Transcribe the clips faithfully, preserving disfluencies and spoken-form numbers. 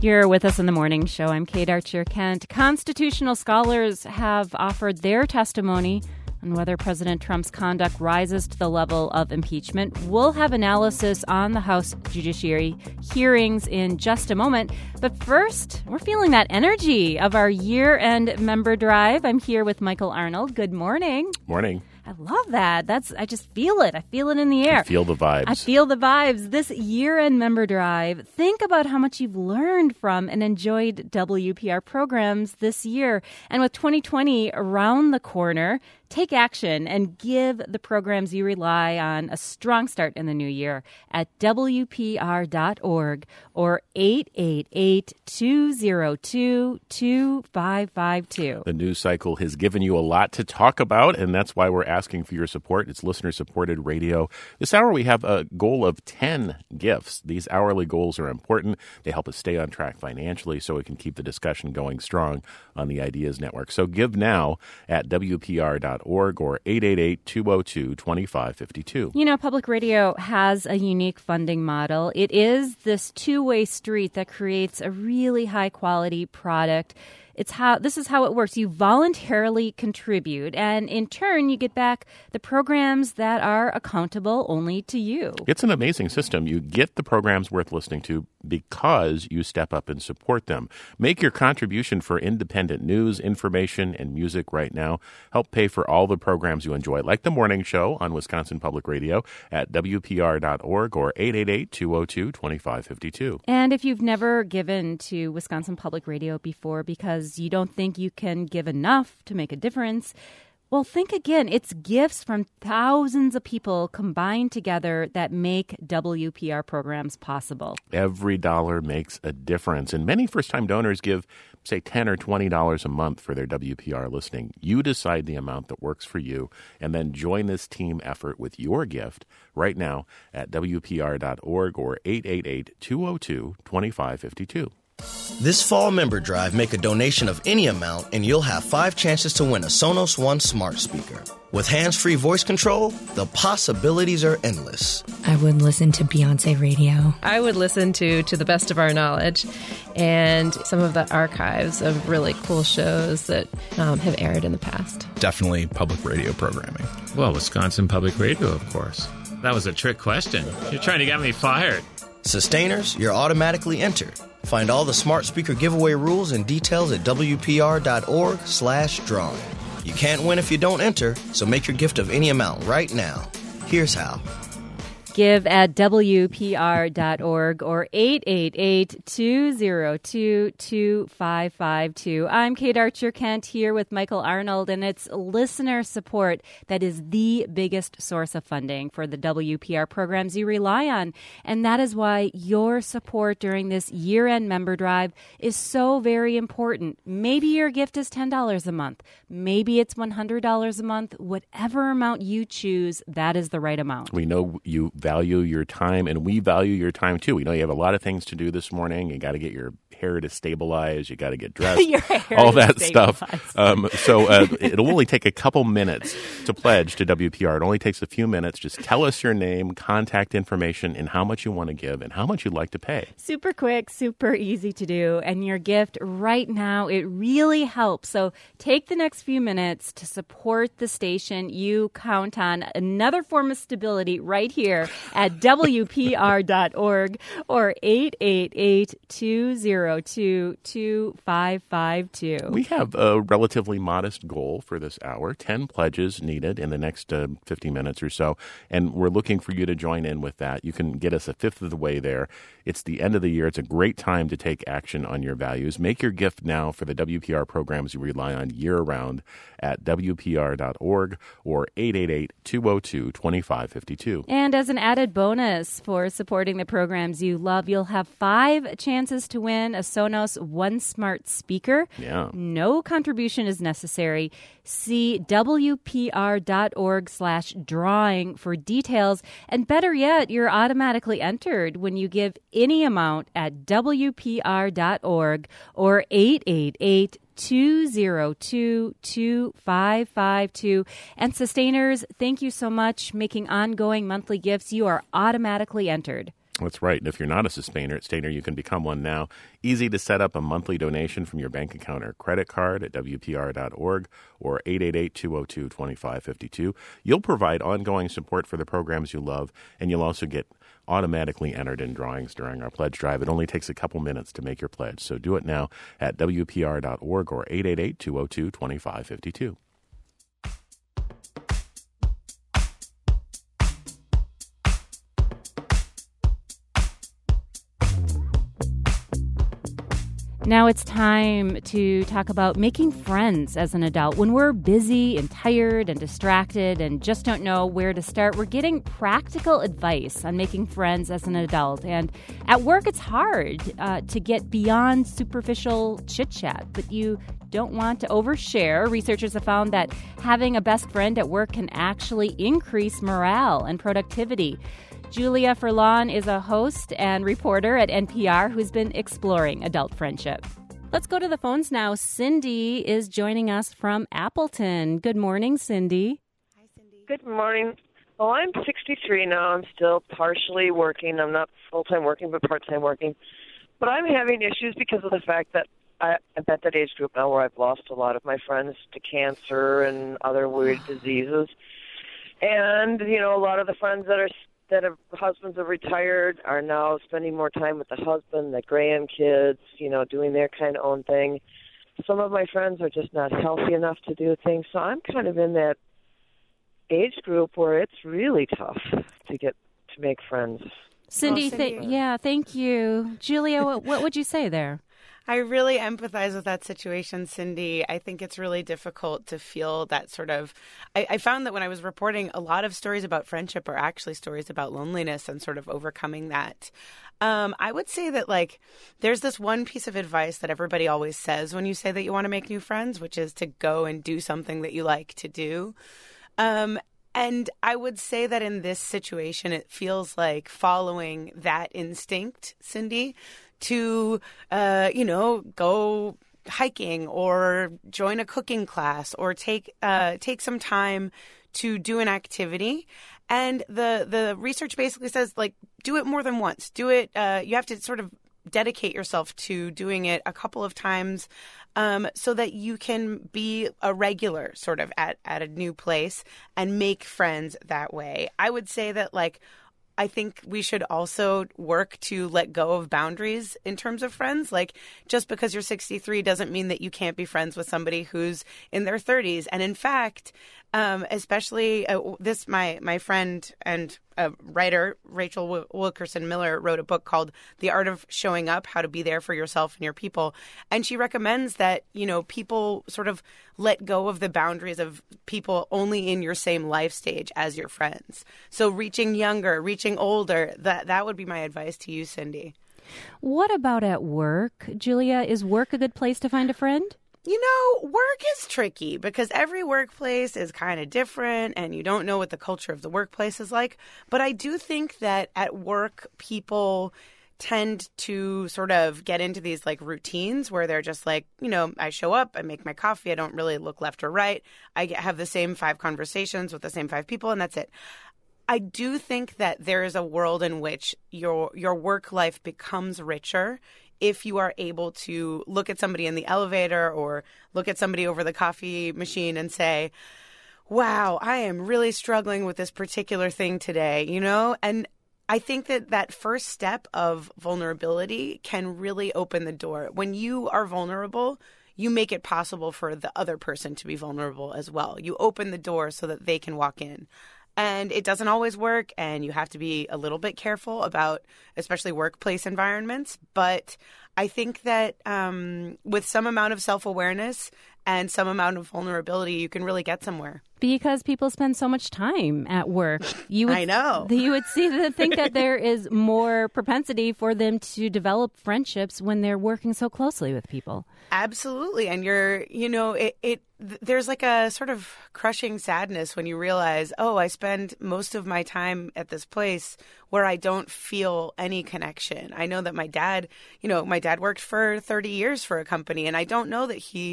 You're with us in the morning show. I'm Kate Archer-Kent. Constitutional scholars have offered their testimony on whether President Trump's conduct rises to the level of impeachment. We'll have analysis on the House Judiciary hearings in just a moment. But first, we're feeling that energy of our year-end member drive. I'm here with Michael Arnold. Good morning. Morning. I love that. That's I just feel it. I feel it in the air. I feel the vibes. I feel the vibes. This year-end member drive, think about how much you've learned from and enjoyed W P R programs this year. And with twenty twenty around the corner, take action and give the programs you rely on a strong start in the new year at W P R dot org or eight eight eight, two oh two, two five five two. The news cycle has given you a lot to talk about, and that's why we're asking for your support. It's listener-supported radio. This hour we have a goal of ten gifts. These hourly goals are important. They help us stay on track financially so we can keep the discussion going strong on the Ideas Network. So give now at W P R dot org or eight eight eight, two oh two, two five five two. You know, public radio has a unique funding model. It is this two-way street that creates a really high-quality product. It's how this is how it works. You voluntarily contribute, and in turn, you get back the programs that are accountable only to you. It's an amazing system. You get the programs worth listening to because you step up and support them. Make your contribution for independent news, information, and music right now. Help pay for all the programs you enjoy, like the morning show on Wisconsin Public Radio at W P R dot org or eight eight eight, two oh two, two five five two. And if you've never given to Wisconsin Public Radio before because you don't think you can give enough to make a difference, well, think again. It's gifts from thousands of people combined together that make W P R programs possible. Every dollar makes a difference. And many first-time donors give, say, ten dollars or twenty dollars a month for their W P R listening. You decide the amount that works for you, and then join this team effort with your gift right now at W P R dot org or eight eight eight, two oh two, two five five two. This fall member drive, make a donation of any amount and you'll have five chances to win a Sonos One smart speaker. With hands-free voice control, the possibilities are endless. I would listen to Beyonce radio. I would listen to To the Best of Our Knowledge and some of the archives of really cool shows that um, have aired in the past. Definitely public radio programming. Well, Wisconsin Public Radio, of course. That was a trick question. You're trying to get me fired. Sustainers, you're automatically entered. Find all the smart speaker giveaway rules and details at W P R dot org slash drawing. You can't win if you don't enter, so make your gift of any amount right now. Here's how. Give at W P R dot org or eight eight eight, two oh two, two five five two. I'm Kate Archer-Kent here with Michael Arnold, and it's listener support that is the biggest source of funding for the W P R programs you rely on. And that is why your support during this year-end member drive is so very important. Maybe your gift is ten dollars a month. Maybe it's one hundred dollars a month. Whatever amount you choose, that is the right amount. We know you value your time, and we value your time too. We know you have a lot of things to do this morning. You got to get your hair to stabilize. You got to get dressed. Your hair all to that stabilize. stuff. Um, so uh, it'll only take a couple minutes to pledge to W P R. It only takes a few minutes. Just tell us your name, contact information, and how much you want to give, and how much you'd like to pay. Super quick, super easy to do. And your gift right now, it really helps. So take the next few minutes to support the station. You count on another form of stability right here at W P R dot org or eight eight eight, two oh two, two five five two. We have a relatively modest goal for this hour, ten pledges needed in the next uh, fifty minutes or so, and we're looking for you to join in with that. You can get us a fifth of the way there. It's the end of the year. It's a great time to take action on your values. Make your gift now for the W P R programs you rely on year-round at W P R dot org or eight eight eight, two oh two, two five five two. And as an added bonus for supporting the programs you love, you'll have five chances to win a Sonos One Smart speaker. Yeah. No contribution is necessary. See W P R dot org slash drawing for details. And better yet, you're automatically entered when you give any amount at W P R dot org or eight eight eight, two oh two, two five five two. And sustainers, thank you so much. Making ongoing monthly gifts, you are automatically entered. That's right. And if you're not a sustainer, sustainer, you can become one now. Easy to set up a monthly donation from your bank account or credit card at W P R dot org or eight eight eight, two oh two, two five five two. You'll provide ongoing support for the programs you love, and you'll also get automatically entered in drawings during our pledge drive. It only takes a couple minutes to make your pledge. So do it now at W P R dot org or eight eight eight, two oh two, two five five two. Now it's time to talk about making friends as an adult. When we're busy and tired and distracted and just don't know where to start, we're getting practical advice on making friends as an adult. And at work, it's hard uh, to get beyond superficial chit-chat, but you don't want to overshare. Researchers have found that having a best friend at work can actually increase morale and productivity. Julia Furlan is a host and reporter at N P R who's been exploring adult friendship. Let's go to the phones now. Cindy is joining us from Appleton. Good morning, Cindy. Hi, Cindy. Good morning. Well, I'm sixty-three now. I'm still partially working. I'm not full-time working, but part-time working. But I'm having issues because of the fact that I, I'm at that age group now where I've lost a lot of my friends to cancer and other weird diseases. And, you know, a lot of the friends that are that have husbands have retired are now spending more time with the husband, the grandkids, you know, doing their kind of own thing. Some of my friends are just not healthy enough to do things, so I'm kind of in that age group where it's really tough to get to make friends. Cindy, oh, Cindy. Th- yeah, thank you. Julia, what, what would you say there? I really empathize with that situation, Cindy. I think it's really difficult to feel that sort of... I, I found that when I was reporting, a lot of stories about friendship are actually stories about loneliness and sort of overcoming that. Um, I would say that, like, there's this one piece of advice that everybody always says when you say that you want to make new friends, which is to go and do something that you like to do. Um, and I would say that in this situation, it feels like following that instinct, Cindy, to, uh, you know, go hiking or join a cooking class or take uh, take some time to do an activity. And the, the research basically says, like, do it more than once. Do it. Uh, you have to sort of dedicate yourself to doing it a couple of times um, so that you can be a regular sort of at, at a new place and make friends that way. I would say that, like, I think we should also work to let go of boundaries in terms of friends. Like, just because you're sixty-three doesn't mean that you can't be friends with somebody who's in their thirties. And in fact, um, especially uh, this, my, my friend and uh, writer, Rachel w- Wilkerson Miller, wrote a book called The Art of Showing Up, How to Be There for Yourself and Your People. And she recommends that, you know, people sort of let go of the boundaries of people only in your same life stage as your friends. So reaching younger, reaching older, that, that would be my advice to you, Cindy. What about at work? Julia, is work a good place to find a friend? You know, work is tricky because every workplace is kind of different and you don't know what the culture of the workplace is like. But I do think that at work, people tend to sort of get into these like routines where they're just like, you know, I show up, I make my coffee, I don't really look left or right. I get, have the same five conversations with the same five people and that's it. I do think that there is a world in which your your work life becomes richer if you are able to look at somebody in the elevator or look at somebody over the coffee machine and say, wow, I am really struggling with this particular thing today, you know? And I think that that first step of vulnerability can really open the door. When you are vulnerable, you make it possible for the other person to be vulnerable as well. You open the door so that they can walk in. And it doesn't always work, and you have to be a little bit careful about especially workplace environments. But I think that um, with some amount of self-awareness and some amount of vulnerability, you can really get somewhere. Because people spend so much time at work. You would, I know. You would see that think that there is more propensity for them to develop friendships when they're working so closely with people. Absolutely. And you're, you know, it, it there's like a sort of crushing sadness when you realize, oh, I spend most of my time at this place where I don't feel any connection. I know that my dad, you know, my dad worked for thirty years for a company, and I don't know that he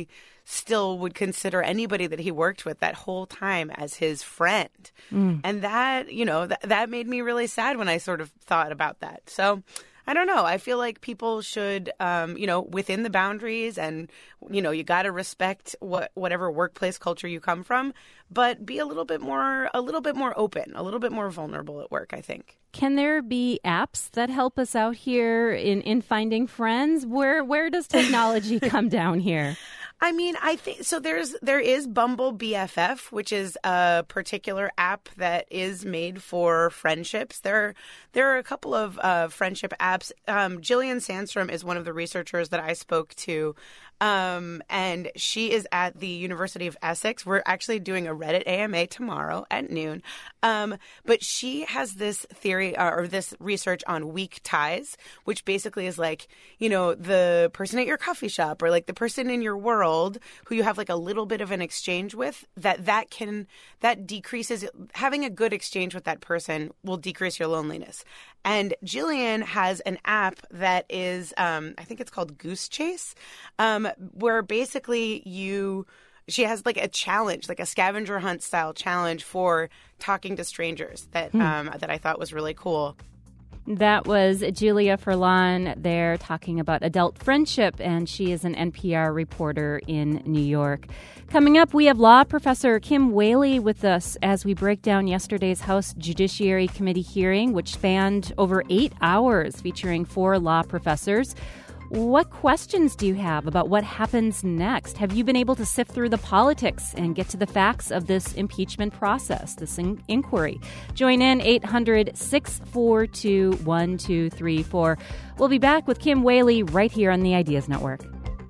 still would consider anybody that he worked with that whole time as his friend. Mm. And that, you know, th- that made me really sad when I sort of thought about that. So I don't know. I feel like people should, um, you know, within the boundaries, and, you know, you got to respect what whatever workplace culture you come from, but be a little bit more, a little bit more open, a little bit more vulnerable at work, I think. Can there be apps that help us out here in, in finding friends? Where where does technology come down here? I mean, I think so. There's there is Bumble B F F, which is a particular app that is made for friendships. There, there are a couple of uh, friendship apps. Um, Jillian Sandstrom is one of the researchers that I spoke to, um, and she is at the University of Essex. We're actually doing a Reddit A M A tomorrow at noon. Um, but she has this theory uh, or this research on weak ties, which basically is like, you know, the person at your coffee shop or like the person in your world who you have like a little bit of an exchange with, that that can that decreases having a good exchange with that person will decrease your loneliness. And Jillian has an app that is um, I think it's called Goose Chase, um, where basically you she has like a challenge, like a scavenger hunt style challenge for talking to strangers that hmm. um, that I thought was really cool. That was Julia Furlan there talking about adult friendship, and she is an N P R reporter in New York. Coming up, we have law professor Kim Whaley with us as we break down yesterday's House Judiciary Committee hearing, which spanned over eight hours, featuring four law professors. What questions do you have about what happens next? Have you been able to sift through the politics and get to the facts of this impeachment process, this in- inquiry? Join in eight hundred, six four two, one two three four. We'll be back with Kim Whaley right here on the Ideas Network.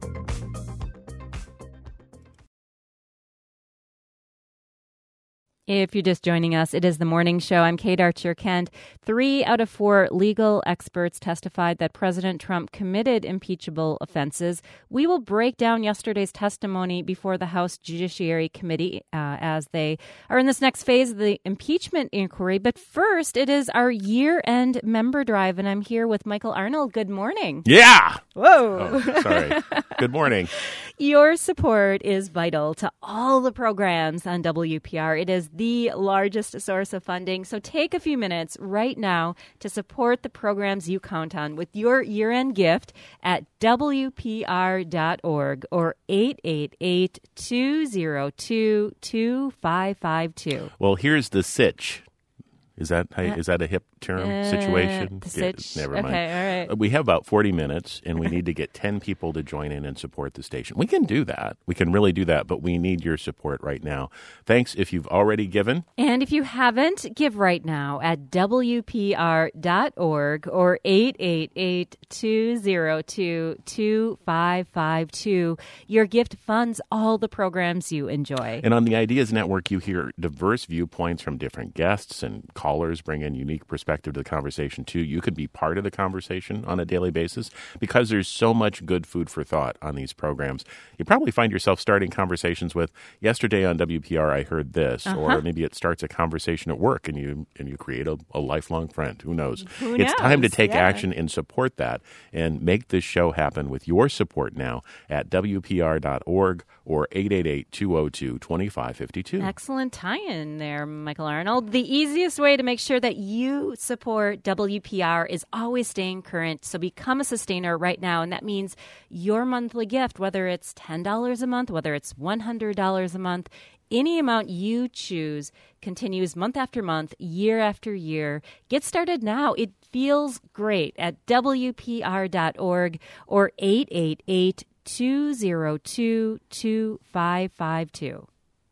If you're just joining us, it is the morning show. I'm Kate Archer-Kent. Three out of four legal experts testified that President Trump committed impeachable offenses. We will break down yesterday's testimony before the House Judiciary Committee uh, as they are in this next phase of the impeachment inquiry. But first, it is our year-end member drive, and I'm here with Michael Arnold. Good morning. Yeah! Whoa! Oh, sorry. Good morning. Your support is vital to all the programs on W P R. It is the largest source of funding. So take a few minutes right now to support the programs you count on with your year-end gift at W P R dot org or eight eight eight, two zero two, two five five two. Well, here's the sitch. Is that how, is that a hip term uh, situation? The sitch. Yeah, never okay, mind. All right. We have about forty minutes, and we need to get ten people to join in and support the station. We can do that. We can really do that, but we need your support right now. Thanks if you've already given. And if you haven't, give right now at W P R dot org or eight eight eight, two zero two, two five five two. Your gift funds all the programs you enjoy. And on the Ideas Network, you hear diverse viewpoints from different guests, and callers bring in unique perspective to the conversation, too. You could be part of the conversation on a daily basis because there's so much good food for thought on these programs. You probably find yourself starting conversations with, yesterday on W P R, I heard this, uh-huh. or maybe it starts a conversation at work and you and you create a, a lifelong friend. Who knows? Who it's knows? time to take yeah. action and support that and make this show happen with your support now at W P R dot org or eight eight eight, two zero two, two five five two. Excellent tie-in there, Michael Arnold. The easiest way to make sure that you support W P R is always staying current. So become a sustainer right now. And that means your monthly gift, whether it's ten dollars a month, whether it's one hundred dollars a month, any amount you choose continues month after month, year after year. Get started now. It feels great at W P R dot org or eight eight eight, two zero two, two five five two.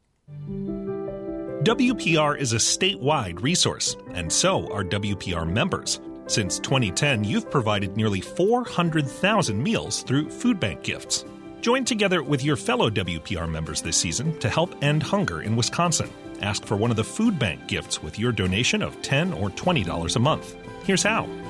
W P R is a statewide resource, and so are W P R members. Since twenty ten, you've provided nearly four hundred thousand meals through food bank gifts. Join together with your fellow W P R members this season to help end hunger in Wisconsin. Ask for one of the food bank gifts with your donation of ten dollars or twenty dollars a month. Here's how.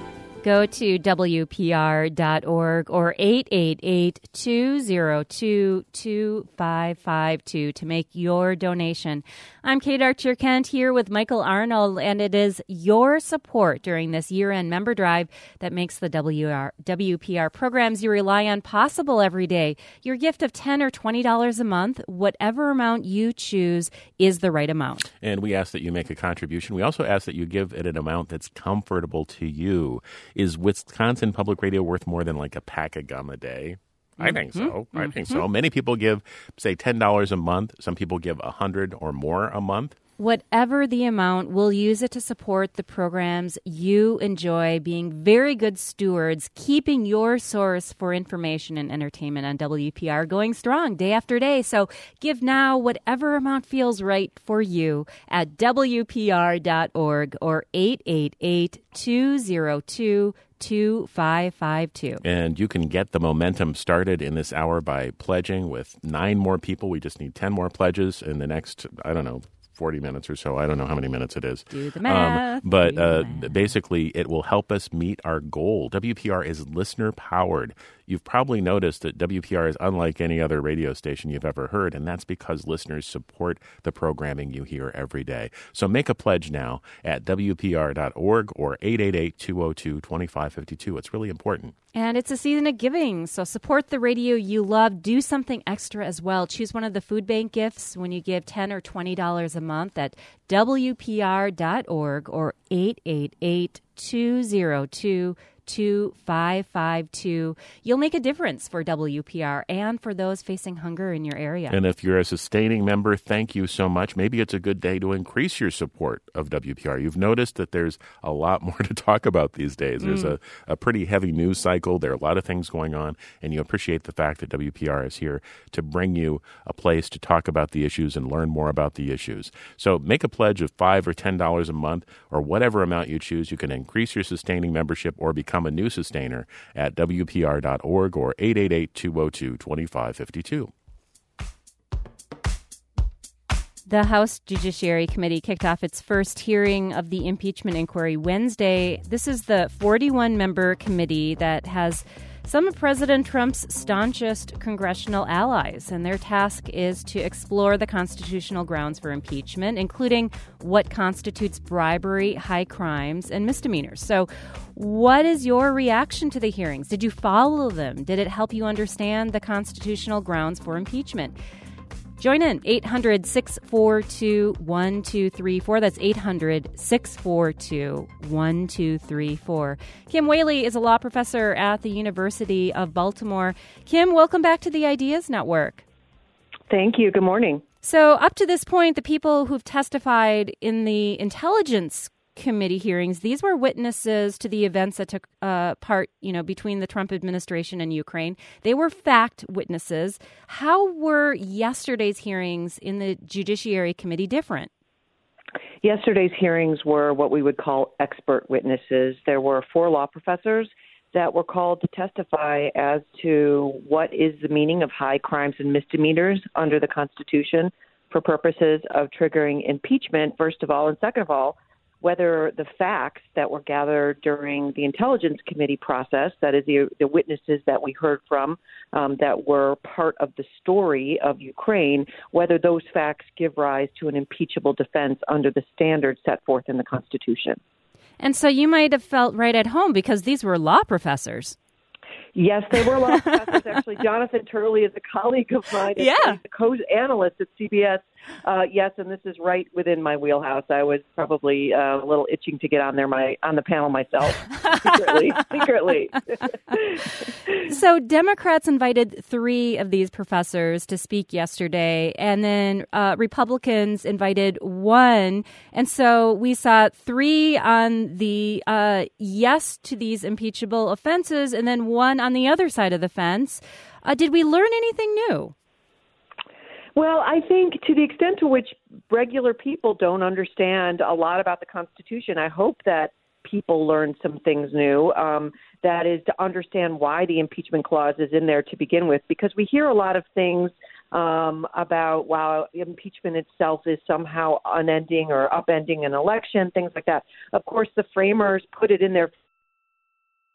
Go to W P R dot org or eight eight eight, two zero two, two five five two to make your donation. I'm Kate Archer-Kent here with Michael Arnold, and it is your support during this year-end member drive that makes the W R, W P R programs you rely on possible every day. Your gift of ten dollars or twenty dollars a month, whatever amount you choose, is the right amount. And we ask that you make a contribution. We also ask that you give it an amount that's comfortable to you. Is Wisconsin Public Radio worth more than like a pack of gum a day? I think so. Mm-hmm. I think so. Many people give, say, ten dollars a month. Some people give one hundred dollars or more a month. Whatever the amount, we'll use it to support the programs you enjoy, being very good stewards, keeping your source for information and entertainment on W P R going strong day after day. So give now whatever amount feels right for you at W P R dot org or eight eight eight, two zero two, two five five two. And you can get the momentum started in this hour by pledging with nine more people. We just need ten more pledges in the next, I don't know, forty minutes or so. I don't know how many minutes it is. Do the math. Um, but Do uh, the math. basically, it will help us meet our goal. W P R is listener-powered. You've probably noticed that W P R is unlike any other radio station you've ever heard, and that's because listeners support the programming you hear every day. So make a pledge now at W P R dot org or eight eight eight, two zero two, two five five two. It's really important. And it's a season of giving, so support the radio you love. Do something extra as well. Choose one of the food bank gifts when you give ten dollars or twenty dollars a month at W P R dot org or eight eight eight, two zero two, two five five two. You'll make a difference for W P R and for those facing hunger in your area. And if you're a sustaining member, thank you so much. Maybe it's a good day to increase your support of W P R. You've noticed that there's a lot more to talk about these days. There's mm. a, a pretty heavy news cycle. There are a lot of things going on, and you appreciate the fact that W P R is here to bring you a place to talk about the issues and learn more about the issues. So make a pledge of five dollars or ten dollars a month or whatever amount you choose. You can increase your sustaining membership or become a new sustainer at W P R dot org or eight eight eight, two zero two, two five five two. The House Judiciary Committee kicked off its first hearing of the impeachment inquiry Wednesday. This is the forty-one member committee that has some of President Trump's staunchest congressional allies, and their task is to explore the constitutional grounds for impeachment, including what constitutes bribery, high crimes, and misdemeanors. So what is your reaction to the hearings? Did you follow them? Did it help you understand the constitutional grounds for impeachment? Join in, eight hundred, six four two, one two three four. That's eight hundred, six four two, one two three four. Kim Whaley is a law professor at the University of Baltimore. Kim, welcome back to the Ideas Network. Thank you. Good morning. So up to this point, the people who've testified in the Intelligence Committee hearings, these were witnesses to the events that took uh, part, you know, between the Trump administration and Ukraine. They were fact witnesses. How were yesterday's hearings in the Judiciary Committee different? Yesterday's hearings were what we would call expert witnesses. There were four law professors that were called to testify as to what is the meaning of high crimes and misdemeanors under the Constitution for purposes of triggering impeachment, first of all, and second of all, whether the facts that were gathered during the Intelligence Committee process, that is the, the witnesses that we heard from um, that were part of the story of Ukraine, whether those facts give rise to an impeachable defense under the standards set forth in the Constitution. And so you might have felt right at home because these were law professors. Yes, they were law professors. Actually, Jonathan Turley is a colleague of mine. Yeah. He's a co-analyst at C B S. Uh, yes, and this is right within my wheelhouse. I was probably uh, a little itching to get on there, my on the panel myself, secretly. secretly. So Democrats invited three of these professors to speak yesterday, and then uh, Republicans invited one. And so we saw three on the uh, yes to these impeachable offenses, and then one on the other side of the fence. Uh, did we learn anything new? Well, I think to the extent to which regular people don't understand a lot about the Constitution, I hope that people learn some things new. Um, that is to understand why the impeachment clause is in there to begin with, because we hear a lot of things um, about, wow, impeachment itself is somehow unending or upending an election, things like that. Of course, the framers put it in there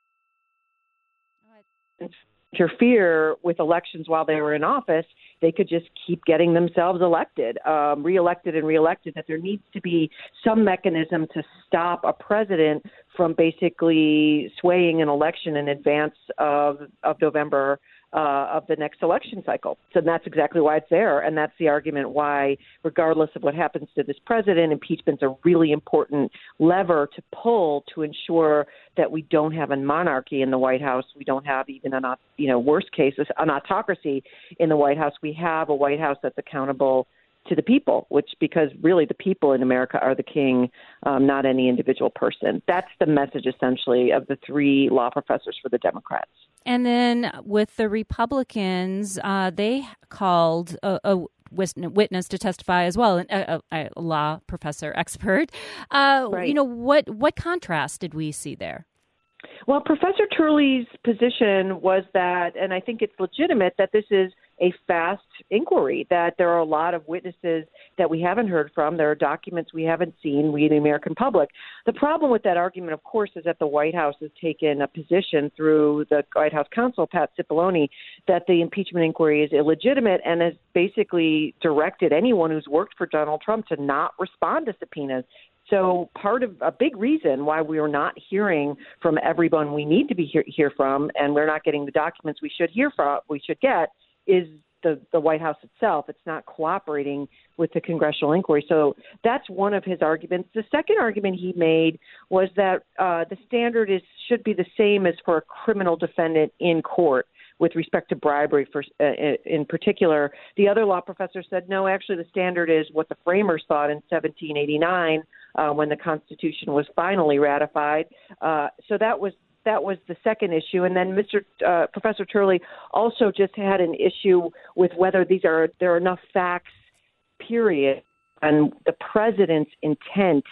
interfere with elections while they were in office, they could just keep getting themselves elected, um, reelected and reelected, that there needs to be some mechanism to stop a president from basically swaying an election in advance of, of November uh, of the next election cycle. So that's exactly why it's there. And that's the argument why, regardless of what happens to this president, impeachment's a really important lever to pull to ensure that we don't have a monarchy in the White House. We don't have even an, you know, worst case, an autocracy in the White House. We have a White House that's accountable to the people, which because really the people in America are the king, um, not any individual person. That's the message essentially of the three law professors for the Democrats. And then with the Republicans, uh, they called a, a witness to testify as well, a, a, a law professor expert. Uh, right. You know, what what contrast did we see there? Well, Professor Turley's position was that, and I think it's legitimate, that this is a fast inquiry, that there are a lot of witnesses that we haven't heard from. There are documents we haven't seen, we the American public. The problem with that argument, of course, is that the White House has taken a position through the White House counsel, Pat Cipollone, that the impeachment inquiry is illegitimate and has basically directed anyone who's worked for Donald Trump to not respond to subpoenas. So part of a big reason why we are not hearing from everyone we need to be hear, hear from, and we're not getting the documents we should hear from, we should get, is the, the White House itself. It's not cooperating with the congressional inquiry. So that's one of his arguments. The second argument he made was that uh, the standard is should be the same as for a criminal defendant in court with respect to bribery for, uh, in particular. The other law professor said, no, actually the standard is what the framers thought in seventeen eighty-nine uh, when the Constitution was finally ratified. Uh, so that was that was the second issue. And then Mister Uh, Professor Turley also just had an issue with whether these are there are enough facts, period, and the president's intent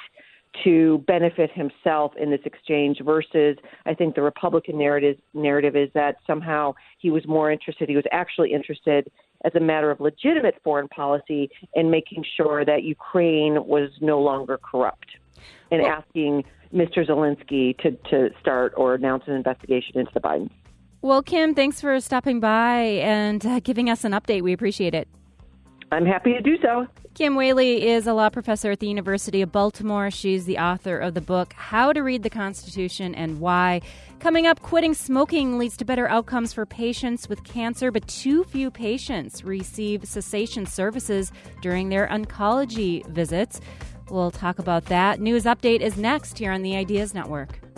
to benefit himself in this exchange versus I think the Republican narrative narrative is that somehow he was more interested, he was actually interested as a matter of legitimate foreign policy in making sure that Ukraine was no longer corrupt and well, asking Mister Zelensky to, to start or announce an investigation into the Bidens. Well, Kim, thanks for stopping by and uh, giving us an update. We appreciate it. I'm happy to do so. Kim Whaley is a law professor at the University of Baltimore. She's the author of the book, How to Read the Constitution and Why. Coming up, quitting smoking leads to better outcomes for patients with cancer, but too few patients receive cessation services during their oncology visits. We'll talk about that. News Update is next here on the Ideas Network.